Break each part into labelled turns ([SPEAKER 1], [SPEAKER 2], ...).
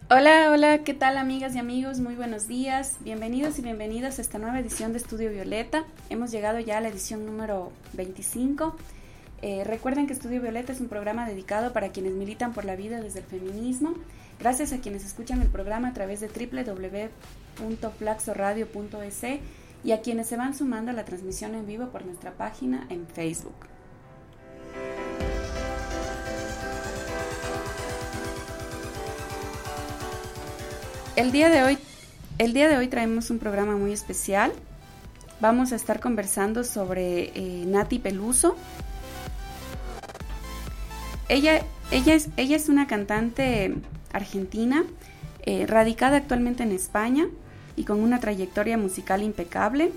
[SPEAKER 1] Hola, hola, ¿qué tal amigas y amigos? Muy buenos días, bienvenidos y bienvenidas a esta nueva edición de Estudio Violeta. Hemos llegado ya a la edición número 25. Recuerden que Estudio Violeta es un programa dedicado para quienes militan por la vida desde el feminismo. Gracias a quienes escuchan el programa a través de www.flaxoradio.es y a quienes se van sumando a la transmisión en vivo por nuestra página en Facebook. El día de hoy traemos un programa muy especial. Vamos a estar conversando sobre Nati Peluso. Ella es una cantante argentina, radicada actualmente en España y con una trayectoria musical impecable.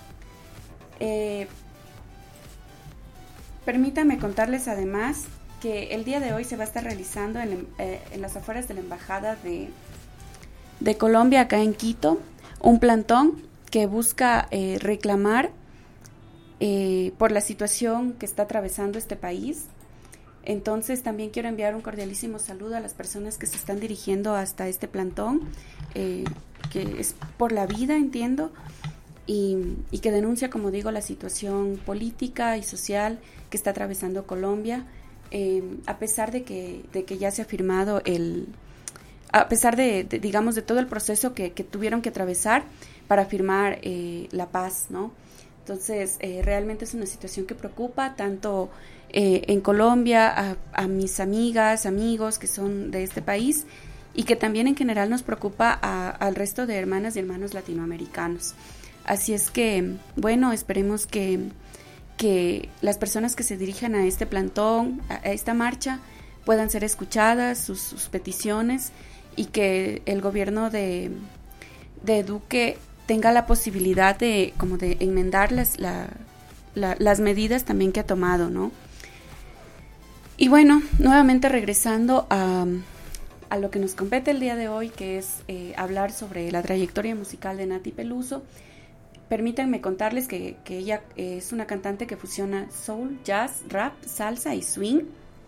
[SPEAKER 1] Permítanme contarles además que el día de hoy se va a estar realizando en las afueras de la Embajada de Colombia, acá en Quito, un plantón que busca reclamar por la situación que está atravesando este país. Entonces también quiero enviar un cordialísimo saludo a las personas que se están dirigiendo hasta este plantón, que es por la vida, entiendo, y que denuncia, como digo, la situación política y social que está atravesando Colombia, a pesar de que ya se ha firmado a pesar de todo el proceso que tuvieron que atravesar para firmar la paz, ¿no? Entonces, realmente es una situación que preocupa tanto en Colombia, a mis amigas, amigos que son de este país, y que también en general nos preocupa al resto de hermanas y hermanos latinoamericanos. Así es que, bueno, esperemos que las personas que se dirijan a este plantón, a esta marcha, puedan ser escuchadas, sus peticiones, y que el gobierno de Duque tenga la posibilidad de enmendar las medidas también que ha tomado, ¿no? Y bueno, nuevamente regresando a lo que nos compete el día de hoy, que es hablar sobre la trayectoria musical de Nati Peluso. Permítanme contarles que ella es una cantante que fusiona soul, jazz, rap, salsa y swing.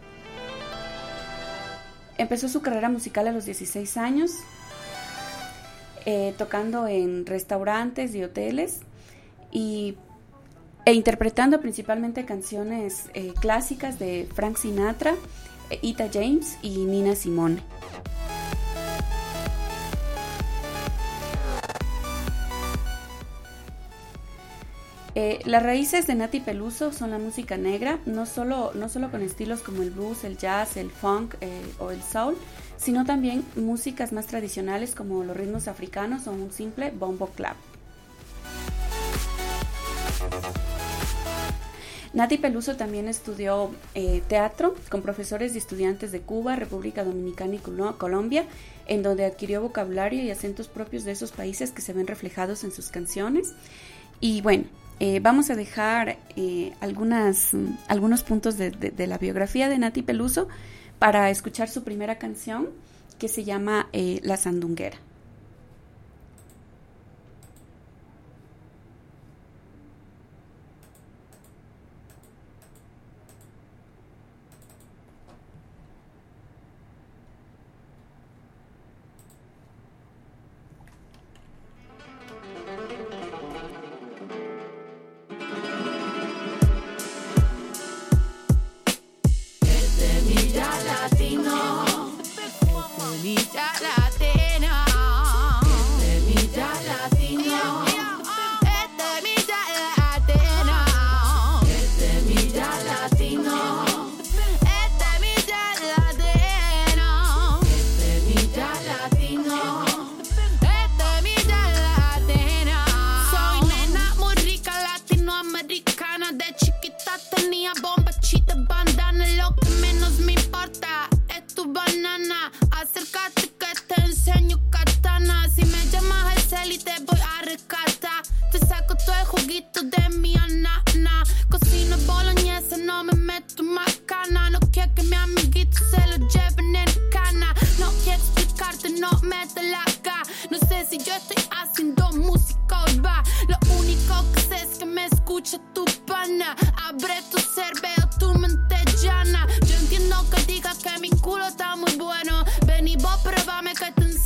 [SPEAKER 1] Empezó su carrera musical a los 16 años, tocando en restaurantes y hoteles e interpretando principalmente canciones clásicas de Frank Sinatra, Etta James y Nina Simone. Las raíces de Nati Peluso son la música negra, no solo con estilos como el blues, el jazz, el funk o el soul, sino también músicas más tradicionales como los ritmos africanos o un simple bombo clap. Nati Peluso también estudió teatro con profesores y estudiantes de Cuba, República Dominicana y Colombia, en donde adquirió vocabulario y acentos propios de esos países que se ven reflejados en sus canciones. Y bueno, vamos a dejar algunos puntos de la biografía de Nati Peluso para escuchar su primera canción, que se llama La Sandunguera.
[SPEAKER 2] escucha tu pana, abre tu cerebro, tu mente llana. Yo entiendo que digas que mi culo está muy bueno. Ven y vos pruébame que te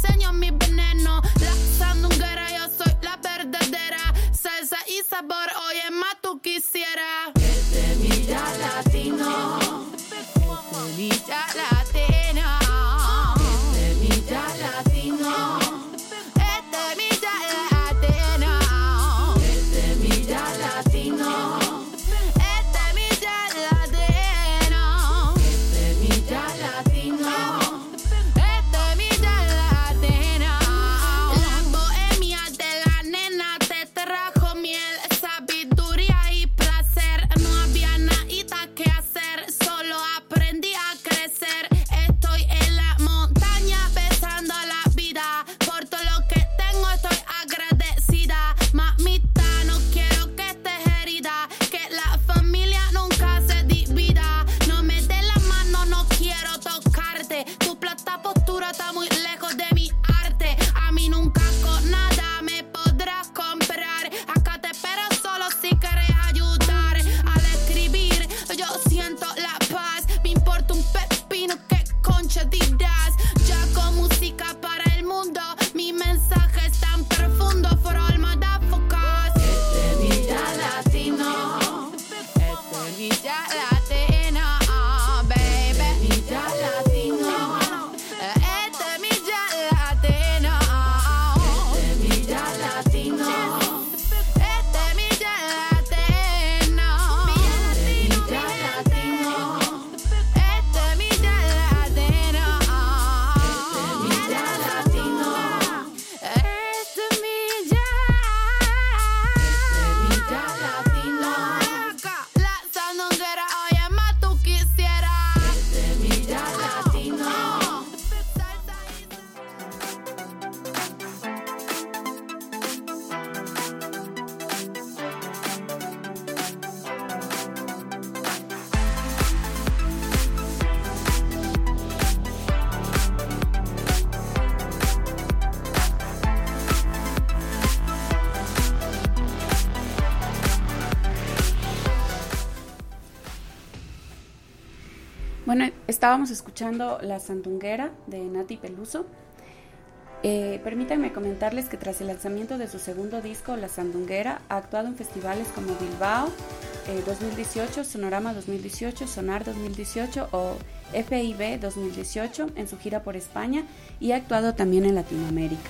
[SPEAKER 1] Bueno, estábamos escuchando La Sandunguera de Nati Peluso. Permítanme comentarles que tras el lanzamiento de su segundo disco, La Sandunguera, ha actuado en festivales como Bilbao 2018, Sonorama 2018, Sonar 2018 o FIB 2018 en su gira por España, y ha actuado también en Latinoamérica.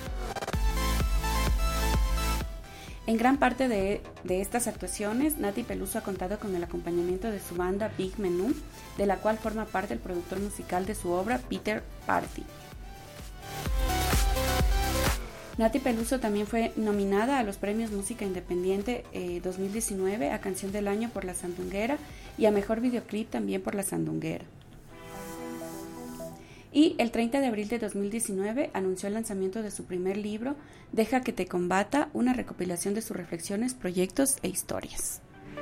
[SPEAKER 1] En gran parte de estas actuaciones, Nati Peluso ha contado con el acompañamiento de su banda Big Menú, de la cual forma parte el productor musical de su obra, Peter Party. Nati Peluso también fue nominada a los premios Música Independiente 2019 a Canción del Año por La Sandunguera y a Mejor Videoclip también por La Sandunguera. Y el 30 de abril de 2019 anunció el lanzamiento de su primer libro, Deja que te combata, una recopilación de sus reflexiones, proyectos e historias.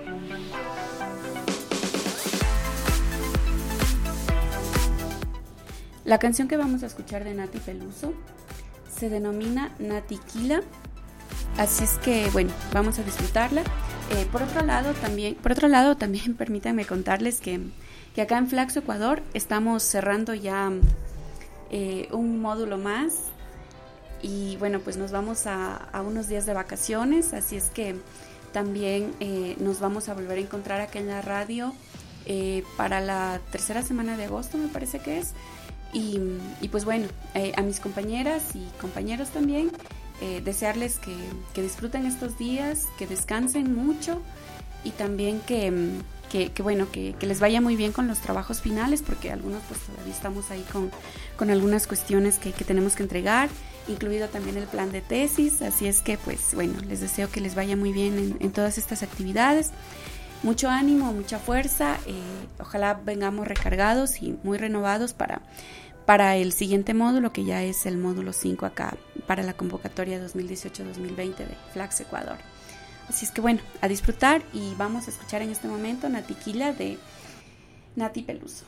[SPEAKER 1] La canción que vamos a escuchar de Nati Peluso se denomina Natiquila, así es que bueno, vamos a disfrutarla. Por otro lado también permítanme contarles que acá en Flaxo, Ecuador, estamos cerrando ya un módulo más y bueno, pues nos vamos a unos días de vacaciones, así es que también nos vamos a volver a encontrar acá en la radio para la tercera semana de agosto, me parece que es. Y pues bueno, a mis compañeras y compañeros también, desearles que disfruten estos días, que descansen mucho y también que les vaya muy bien con los trabajos finales, porque algunos pues todavía estamos ahí con algunas cuestiones que tenemos que entregar, incluido también el plan de tesis, así es que pues bueno, les deseo que les vaya muy bien en todas estas actividades. Mucho ánimo, mucha fuerza, ojalá vengamos recargados y muy renovados para el siguiente módulo, que ya es el módulo 5 acá, para la convocatoria 2018-2020 de Flaxo, Ecuador. Así es que bueno, a disfrutar, y vamos a escuchar en este momento Natiquila de Nati Peluso.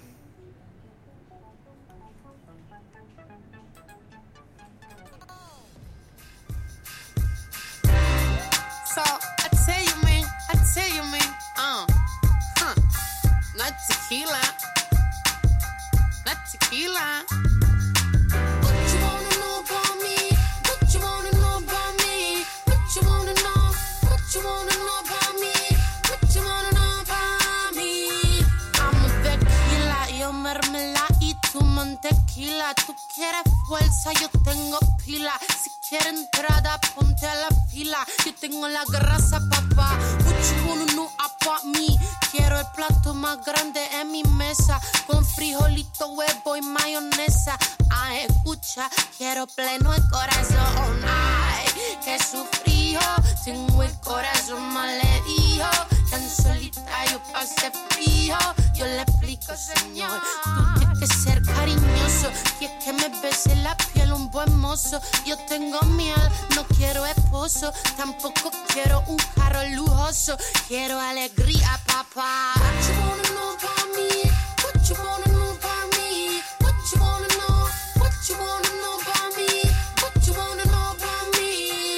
[SPEAKER 2] So I tell you, man, not tequila. What you wanna know about me? What you wanna know about me? What you wanna know? What you wanna know about me? What you wanna know about me? I'm a tequila, yo mermelada y tú mantequilla. Tú quieres fuerza, yo tengo pila. Si quieres entrada, ponte a la fila. Yo tengo la grasa, papá. What you wanna know about me? Quiero el plato más grande en mi mesa, con frijolito, huevo y mayonesa. Ay, escucha, quiero pleno el corazón. Ay, que sufrió, tengo el corazón malherido. Tan solita yo pasé frío. Yo le explico, señor, tú tienes que ser cariñoso. Y es que me bese la piel un buen mozo. Yo tengo miel, no quiero esposo. Tampoco quiero un carro lujoso. Quiero alegría, papá. What you wanna know about me? What you wanna know about me? What you wanna know? What you wanna know about me? What you wanna know about me?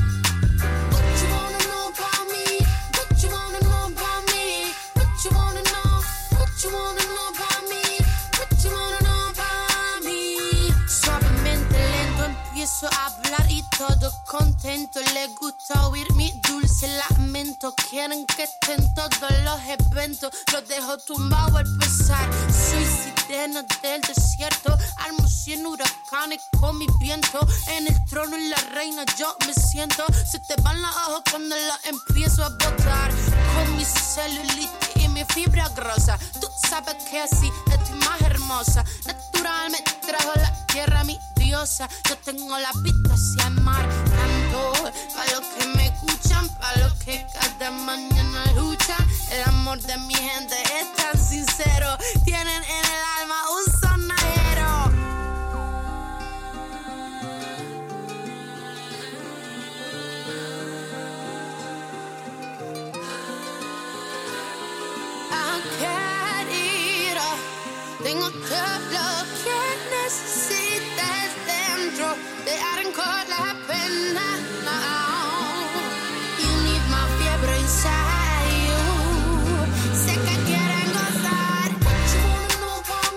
[SPEAKER 2] What you wanna know about me? What you wanna know about me? What you wanna know? What you wanna know about me? What you wanna know about me? Suavemente lento empiezo a hablar y todo contento. Le gusta oír mi dulce lamento. Quieren que esté en todos los eventos. Los dejo tumbado al pesar. Soy sirena del desierto. Armo 100 huracanes con mi viento. En el trono y la reina yo me siento. Se te van los ojos cuando los empiezo a botar. Con mi celulitis y mi fibra grosa. Tú sabes que así estoy más hermosa. Natural me trajo la tierra mi diosa. Yo tengo la vista hacia el mar. Canto para los que me escuchan, para los que cada mañana luchan. El amor de mi gente es tan sincero. Tienen en el alma un sonajero. Querido, tengo todo lo que necesitas dentro. Te arrancó la pena. You need my fiebre inside you. Sé que quieren gozar. What you wanna know about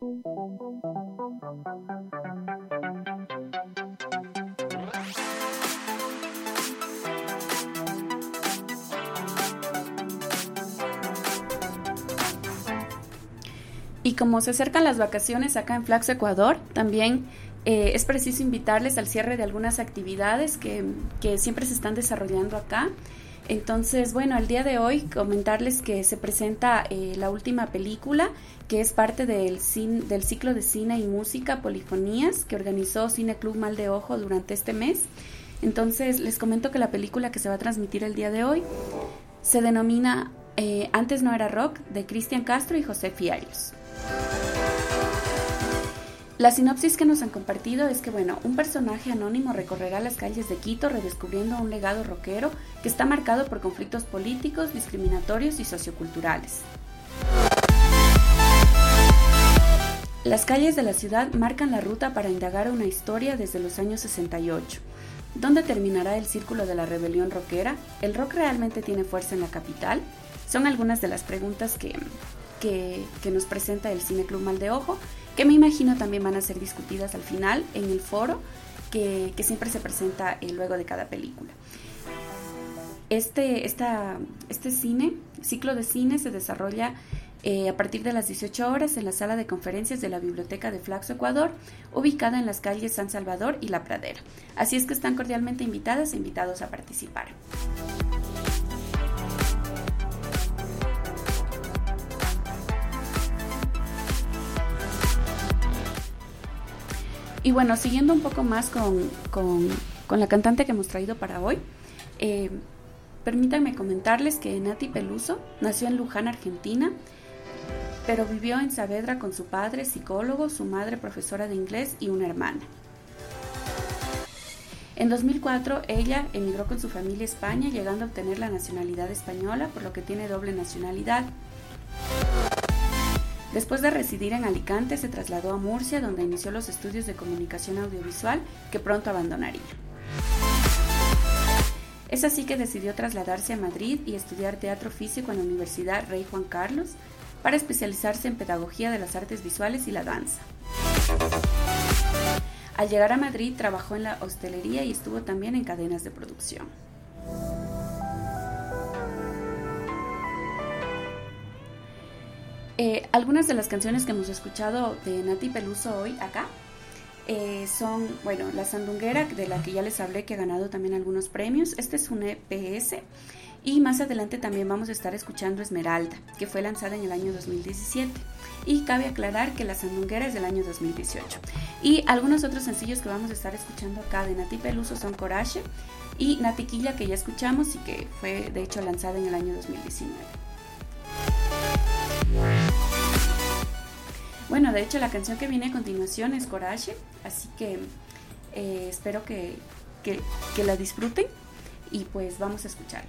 [SPEAKER 1] Y como se acercan las vacaciones acá en Flaxo, Ecuador, también es preciso invitarles al cierre de algunas actividades que siempre se están desarrollando acá. Entonces, bueno, el día de hoy comentarles que se presenta la última película, que es parte del ciclo de cine y música Polifonías, que organizó Cine Club Mal de Ojo durante este mes. Entonces, les comento que la película que se va a transmitir el día de hoy se denomina Antes no era rock, de Cristian Castro y José Fiallos. La sinopsis que nos han compartido es que, bueno, un personaje anónimo recorrerá las calles de Quito redescubriendo un legado rockero que está marcado por conflictos políticos, discriminatorios y socioculturales. Las calles de la ciudad marcan la ruta para indagar una historia desde los años 68. ¿Dónde terminará el círculo de la rebelión rockera? ¿El rock realmente tiene fuerza en la capital? Son algunas de las preguntas que nos presenta el Cine Club Mal de Ojo, que me imagino también van a ser discutidas al final en el foro que siempre se presenta luego de cada película. Este ciclo de cine se desarrolla a partir de las 18 horas en la sala de conferencias de la Biblioteca de Flaxo, Ecuador, ubicada en las calles San Salvador y La Pradera. Así es que están cordialmente invitadas e invitados a participar. Y bueno, siguiendo un poco más con la cantante que hemos traído para hoy, permítanme comentarles que Nati Peluso nació en Luján, Argentina, pero vivió en Saavedra con su padre, psicólogo, su madre, profesora de inglés y una hermana. En 2004, ella emigró con su familia a España, llegando a obtener la nacionalidad española, por lo que tiene doble nacionalidad. Después de residir en Alicante, se trasladó a Murcia, donde inició los estudios de comunicación audiovisual, que pronto abandonaría. Es así que decidió trasladarse a Madrid y estudiar teatro físico en la Universidad Rey Juan Carlos, para especializarse en pedagogía de las artes visuales y la danza. Al llegar a Madrid, trabajó en la hostelería y estuvo también en cadenas de producción. Algunas de las canciones que hemos escuchado de Nati Peluso hoy acá son, bueno, La Sandunguera, de la que ya les hablé, que ha ganado también algunos premios. Este es un EPS. Y más adelante también vamos a estar escuchando Esmeralda, que fue lanzada en el año 2017. Y cabe aclarar que La Sandunguera es del año 2018. Y algunos otros sencillos que vamos a estar escuchando acá de Nati Peluso son Coraje y Natiquilla, que ya escuchamos y que fue de hecho lanzada en el año 2019. Bueno, de hecho la canción que viene a continuación es Coraje, así que espero que la disfruten y pues vamos a escucharla.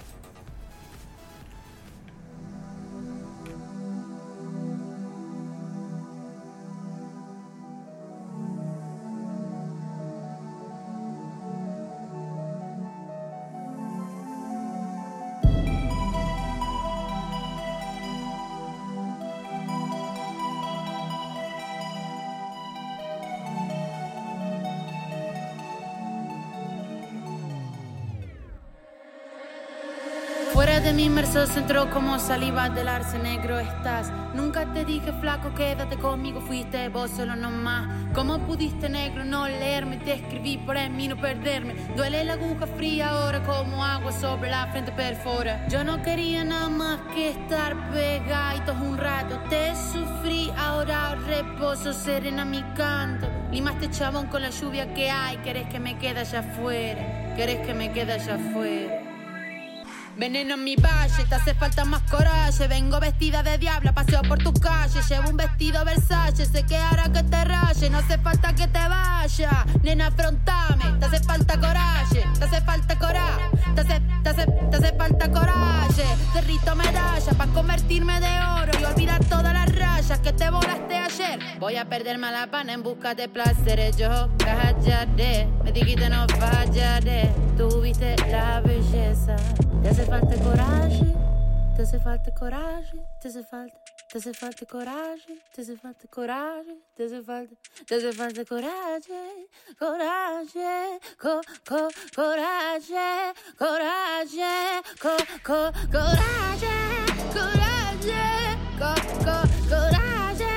[SPEAKER 3] Fuera de mi inmerso centro como saliva del arce negro estás. Nunca te dije flaco, quédate conmigo, fuiste vos solo nomás. ¿Cómo pudiste negro no leerme? Te escribí para mí no perderme. Duele la aguja fría ahora como agua sobre la frente perfora. Yo no quería nada más que estar pegaditos un rato. Te sufrí, ahora reposo, serena mi canto. Limaste chabón con la lluvia que hay. Querés que me quede allá afuera. Querés que me quede allá afuera. Veneno en mi valle, te hace falta más coraje. Vengo vestida de diabla, paseo por tu calle. Llevo un vestido Versace, sé que hará que te raye. No hace falta que te vaya, nena, afrontame. Te hace falta coraje, te hace falta coraje. Te hace falta coraje. Derrito medalla pa' convertirme de oro y olvidar todas las rayas que te volaste ayer. Voy a perderme a la pana en busca de placeres. Yo callaré, me dijiste no fallaré. Tuviste la belleza. Te hace falta coraje, te hace falta coraje, te Te hace falta coraje, te hace falta coraje, te hace falta coraje, coraje, coraje, coraje, coraje, coraje, coraje, coraje,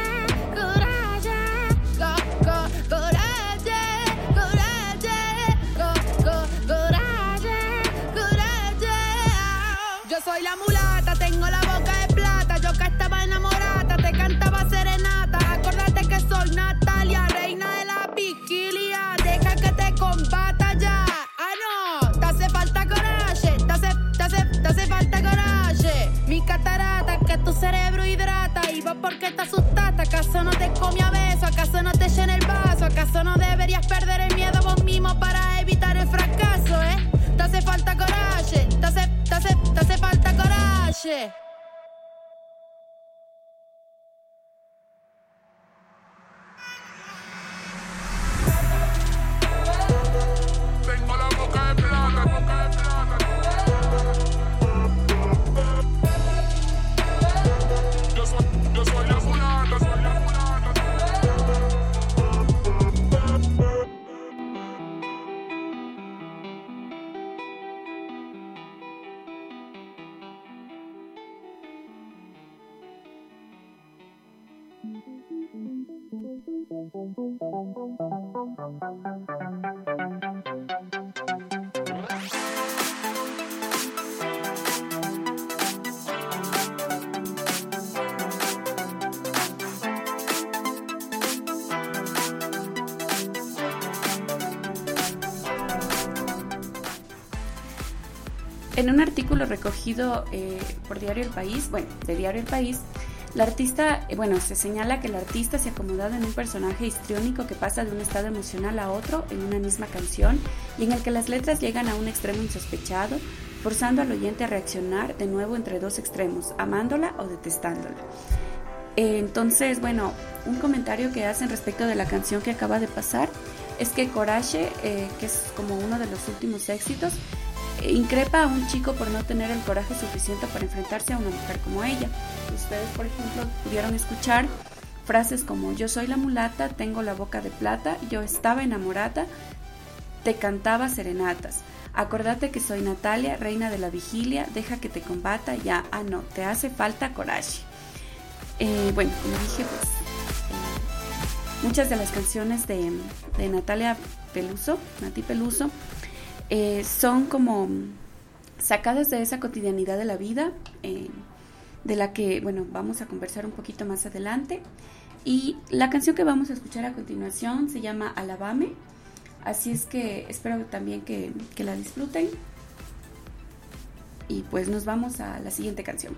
[SPEAKER 3] yo soy la mulata, tengo la boca de plata. Yo que estaba enamorada, te cantaba serenata. Acordate que soy Natalia, reina de la vigilia. Deja que te combata ya. Ah, no, te hace falta coraje, te hace falta coraje. Mi catarata, que tu cerebro hidrata. Y vos porque te asustaste, ¿acaso no te comí a beso? ¿Acaso no te llena el vaso? ¿Acaso no deberías perder el miedo vos mismo para evitar el fracaso, Te hace falta coraje, te hace falta coraje.
[SPEAKER 4] Tengo la boca de plata, boca de plata. Yo soy la mulata, soy la mulata.
[SPEAKER 1] En un artículo recogido por Diario El País, de Diario El País, la artista, se señala que el artista se ha acomodado en un personaje histriónico que pasa de un estado emocional a otro en una misma canción y en el que las letras llegan a un extremo insospechado, forzando al oyente a reaccionar de nuevo entre dos extremos, amándola o detestándola. Entonces, un comentario que hacen respecto de la canción que acaba de pasar es que Coraje, que es como uno de los últimos éxitos, increpa a un chico por no tener el coraje suficiente para enfrentarse a una mujer como ella. Ustedes, por ejemplo, pudieron escuchar frases como: yo soy la mulata, tengo la boca de plata, yo estaba enamorada, te cantaba serenatas, acordate que soy Natalia, reina de la vigilia, deja que te combata ya, ah no, te hace falta coraje. Como dije, muchas de las canciones de Nati Peluso, son como sacadas de esa cotidianidad de la vida, de la que, vamos a conversar un poquito más adelante. Y la canción que vamos a escuchar a continuación se llama Alabame, así es que espero también que la disfruten. Y pues nos vamos a la siguiente canción.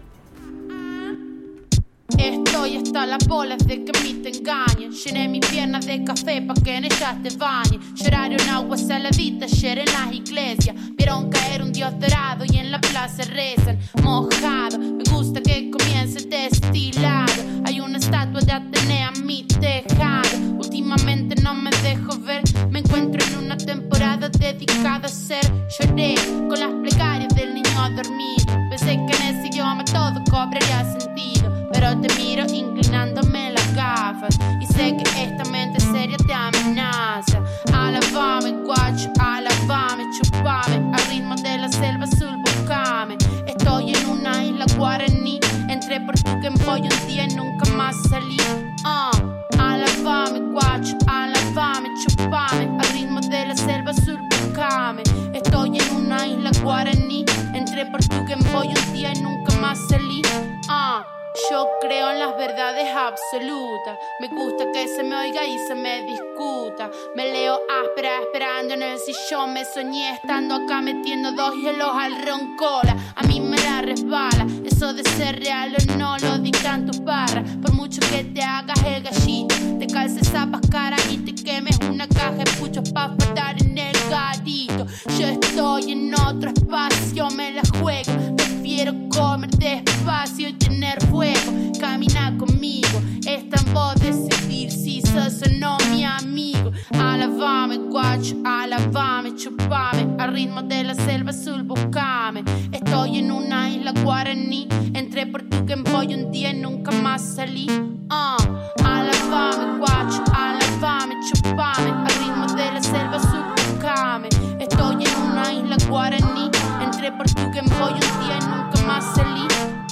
[SPEAKER 3] Estoy hasta las bolas de que a mí te engañen. Llené mis piernas de café pa' que en ellas te bañes. Lloraron agua saladita ayer en las iglesias. Vieron caer un dios dorado y en la plaza rezan mojado. Me gusta que comience destilado. Hay una estatua de Atenea en mi tejado. Últimamente no me dejo ver. Me encuentro en una temporada dedicada a ser. Lloré con las plegarias del niño dormido. Pensé que en ese idioma todo cobraría sentido, pero te miro inclinándome las gafas y sé que esta mente seria te amenaza. Alabame, guacho, alabame, chupame, al ritmo de la selva azul, buscame. Estoy en una isla guaraní, entré por Tuquempoy un día y nunca más salí. Alabame, guacho, alabame, chupame, al ritmo de la selva azul, buscame. Estoy en una isla guaraní, entré por Tuquempoy un día y nunca más salí. Yo creo en las verdades absolutas. Me gusta que se me oiga y se me discuta. Me leo áspera esperando en el sillón. Me soñé estando acá metiendo 2 hielos al roncola. A mí me la resbala. Eso de ser real o no lo dictan tus barras. Por mucho que te hagas el gallito, te calces zapas cara y te quemes una caja de puchos pa' faltar en el garito. Yo estoy en otro espacio, me la juego. Prefiero comer despacio y tener fuego. Camina conmigo, está en vos decidir si sos o no mi amigo. Alabame, guacho, alabame, chupame, al ritmo de la selva azul, buscame. Estoy en una isla guaraní, entré por Tuquempoy voy un día y nunca más salí. Alabame, guacho, alabame, chupame, al ritmo de la selva sufocame. Estoy en una isla guaraní, entré por tu que voy un día y nunca más salí.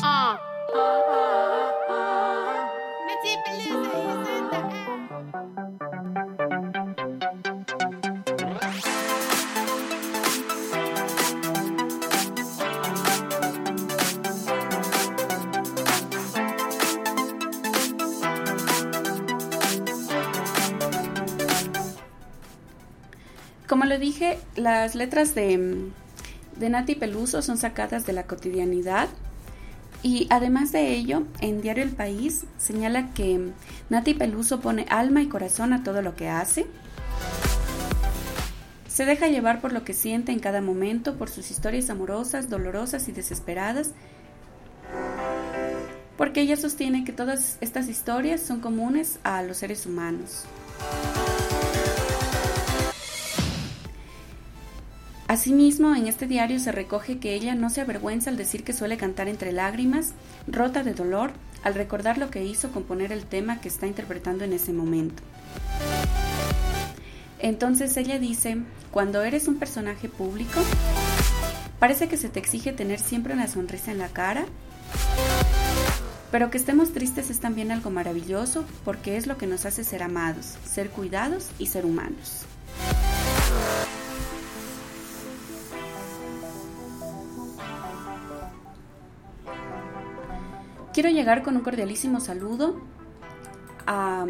[SPEAKER 1] Como lo dije, las letras de Nati Peluso son sacadas de la cotidianidad y además de ello, en Diario El País señala que Nati Peluso pone alma y corazón a todo lo que hace. Se deja llevar por lo que siente en cada momento, por sus historias amorosas, dolorosas y desesperadas, porque ella sostiene que todas estas historias son comunes a los seres humanos. Asimismo, en este diario se recoge que ella no se avergüenza al decir que suele cantar entre lágrimas, rota de dolor, al recordar lo que hizo componer el tema que está interpretando en ese momento. Entonces ella dice, cuando eres un personaje público, parece que se te exige tener siempre una sonrisa en la cara, pero que estemos tristes es también algo maravilloso porque es lo que nos hace ser amados, ser cuidados y ser humanos. Quiero llegar con un cordialísimo saludo a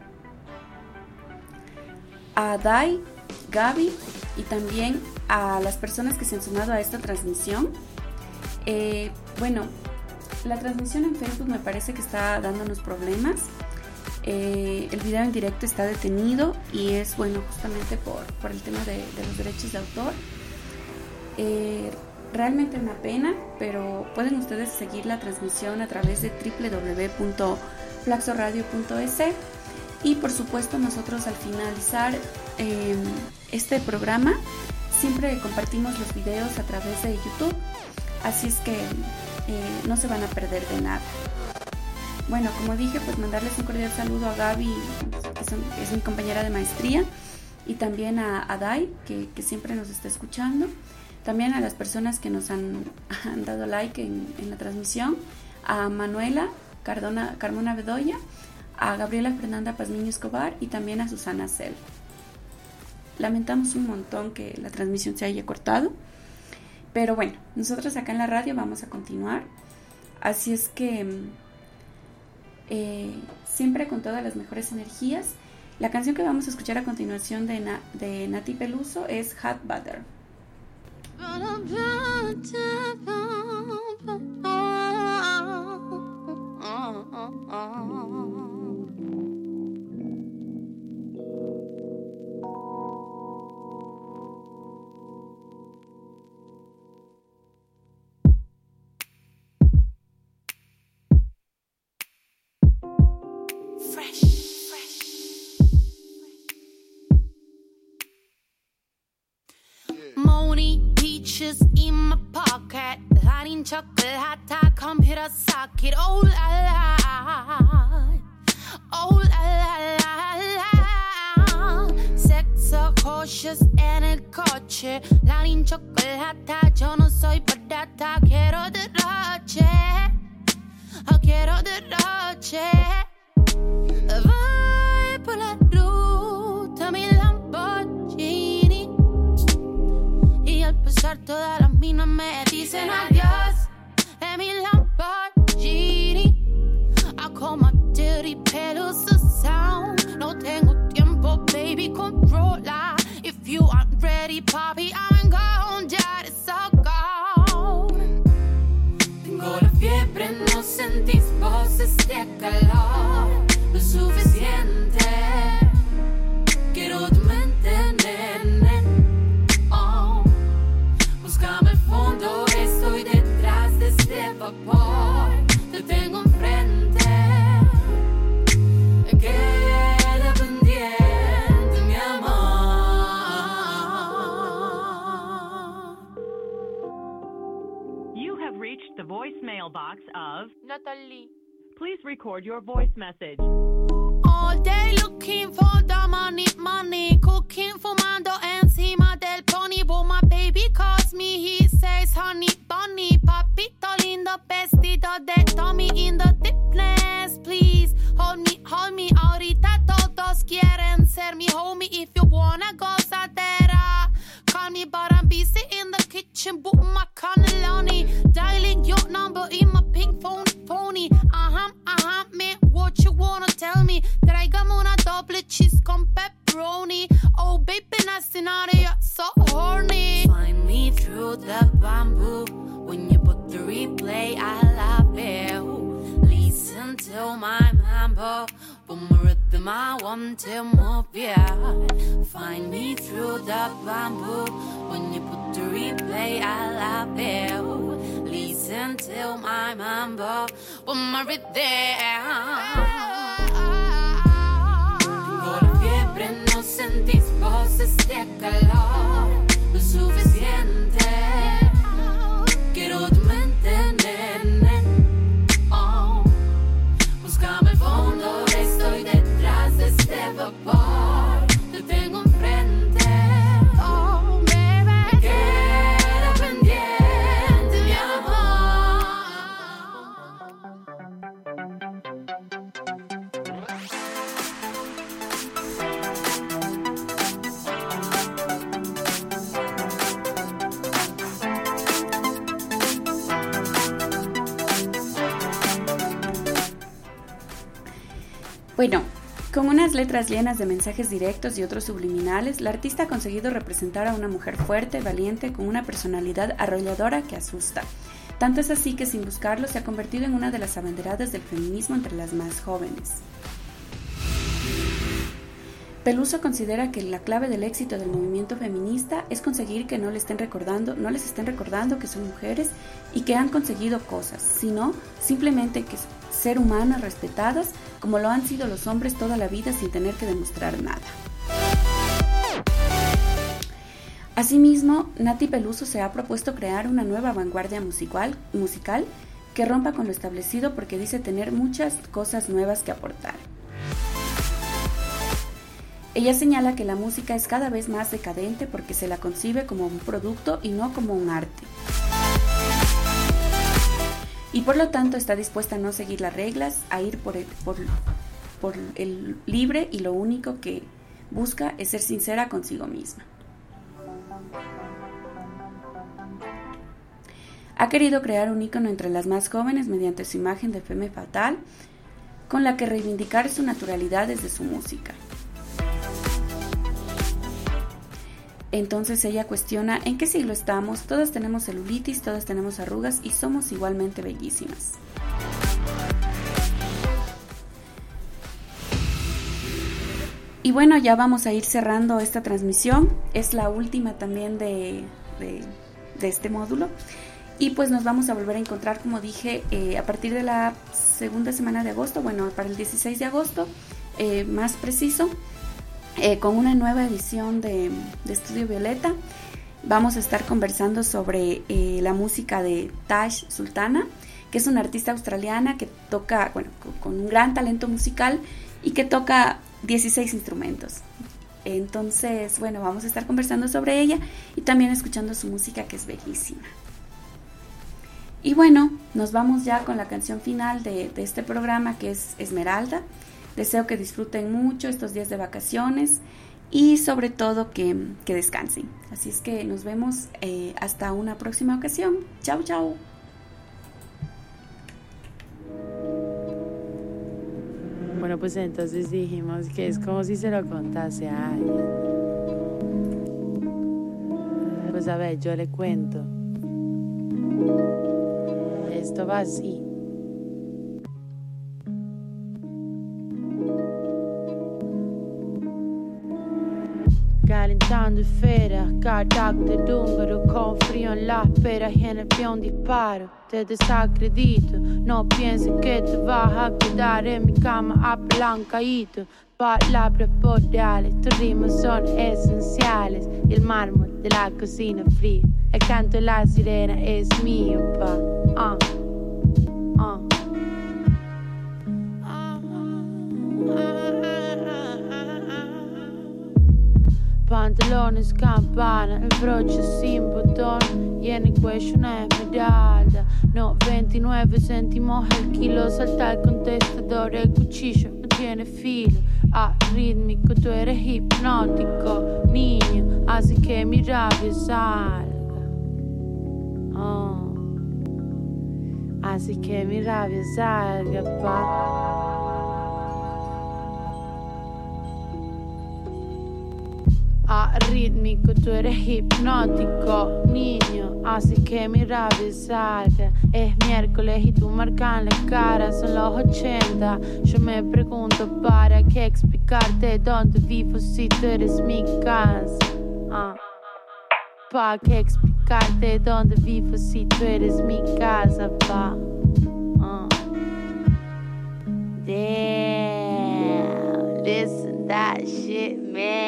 [SPEAKER 1] Dai, Gaby y también a las personas que se han sumado a esta transmisión. Bueno, la transmisión en Facebook me parece que está dándonos problemas. El video en directo está detenido y es, bueno, justamente por el tema de los derechos de autor. Realmente una pena, pero pueden ustedes seguir la transmisión a través de www.flaxoradio.es y por supuesto nosotros al finalizar este programa siempre compartimos los videos a través de YouTube, así es que no se van a perder de nada. Bueno, como dije, pues mandarles un cordial saludo a Gaby, que es mi compañera de maestría, y también a Dai, que siempre nos está escuchando. También a las personas que nos han dado like en la transmisión, a Manuela Carmona Bedoya, a Gabriela Fernanda Pazmiño Escobar y también a Susana Cel. Lamentamos un montón que la transmisión se haya cortado, pero bueno, nosotros acá en la radio vamos a continuar, así es que siempre con todas las mejores energías. La canción que vamos a escuchar a continuación de Nati Peluso es Hot Butter.
[SPEAKER 3] In my pocket, hot in chocolate, hot tie, computer socket. Oh la la, oh la la la. Sexo cautious en el coche, hot in chocolate, hot tie. Yo no soy patata, quiero derroche, quiero derroche. Voy por la ruta, mi Lamborghini. Y al pasar todas las minas me dicen adiós en mi Lamborghini. I call my dirty Peluso sound. No tengo tiempo, baby, controla. If you aren't ready, papi, I'm gone. Ya it's all gone. Tengo la fiebre, no sentís voces de calor. Lo suficiente. Quiero tu mente, nene. Buscame el fondo, estoy de estar lì.
[SPEAKER 5] Please record your voice message.
[SPEAKER 3] All day looking for the money, money. Cooking, fumando encima del pony. But my baby calls me, he says honey bunny. Papito lindo, vestido de Tommy in the thickness. Please hold me, ahorita todos quieren ser mi homie. If you wanna gozadera, call me, but I'm busy in the kitchen, book my cannelloni. Dialing your number in my pink phone, pony. Man, what you wanna tell me? Tráigame una doble cheese con pepperoni. Oh, baby, nasty, naughty, you're so horny. Find me through the bamboo. When you put the replay, I love it. Listen to my mambo. Boom, rhythm, I want to move, yeah. Find me through the bamboo. When you put the replay, I love it. Listen to my mambo. Boom, rhythm. Tengo la fiebre, no sentís voces de calor. Lo suficiente. Quiero tu mente, nene. Oh. Búscame el fondo, estoy detrás de este vapor. Te tengo enfrente. Oh, baby. Queda pendiente, mi amor.
[SPEAKER 1] Bueno, con unas letras llenas de mensajes directos y otros subliminales, la artista ha conseguido representar a una mujer fuerte, valiente, con una personalidad arrolladora que asusta. Tanto es así que sin buscarlo se ha convertido en una de las abanderadas del feminismo entre las más jóvenes. Peluso considera que la clave del éxito del movimiento feminista es conseguir que no les estén recordando que son mujeres y que han conseguido cosas, sino simplemente que ser humanas respetadas como lo han sido los hombres toda la vida sin tener que demostrar nada. Asimismo, Nati Peluso se ha propuesto crear una nueva vanguardia musical que rompa con lo establecido porque dice tener muchas cosas nuevas que aportar. Ella señala que la música es cada vez más decadente porque se la concibe como un producto y no como un arte. Y por lo tanto está dispuesta a no seguir las reglas, a ir por el libre, y lo único que busca es ser sincera consigo misma. Ha querido crear un ícono entre las más jóvenes mediante su imagen de femme fatale, con la que reivindicar su naturalidad desde su música. Entonces ella cuestiona ¿en qué siglo estamos? Todas tenemos celulitis, todas tenemos arrugas y somos igualmente bellísimas. Y bueno, ya vamos a ir cerrando esta transmisión. Es la última también de este módulo. Y pues nos vamos a volver a encontrar, como dije, a partir de la segunda semana de agosto, bueno, para el 16 de agosto, más preciso. Con una nueva edición de Estudio Violeta. Vamos a estar conversando sobre la música de Tash Sultana, que es una artista australiana que toca, bueno, con un gran talento musical y que toca 16 instrumentos. Entonces, bueno, vamos a estar conversando sobre ella y también escuchando su música, que es bellísima. Y bueno, nos vamos ya con la canción final de este programa, que es Esmeralda. Deseo que disfruten mucho estos días de vacaciones y sobre todo que descansen. Así es que nos vemos hasta una próxima ocasión. Chao, chao.
[SPEAKER 6] Bueno, pues entonces dijimos que es como si se lo contase a alguien. Pues a ver, yo le cuento. Esto va así. Calentando esferas, cartacte d'ungaro con frío en la espera y en el peón disparo. Te desacredito, no pienses que te vas a quedar en mi cama apalancadito. Palabras boreales, tus rimas son esenciales. Y el mármol de la cocina fría, el canto de la sirena es mío, pa. pantalones campana, el broche sin botón y en el cuello una esmeralda. No, 29 céntimos el kilo, salta el contestador, el cuchillo no tiene filo. Arrítmico, tú eres hipnótico, niño, así que mi rabia salga. Oh. Así que mi rabia salga, pa. Arrítmico, tú eres hipnótico, niño, así que mi rabia salga. Es miércoles y tú marcas en la cara, son los 80. Yo me pregunto para qué explicarte dónde vivo si tú eres mi casa. ¿Para qué explicarte dónde vivo si tú eres mi casa, pa? Damn, listen that shit, man.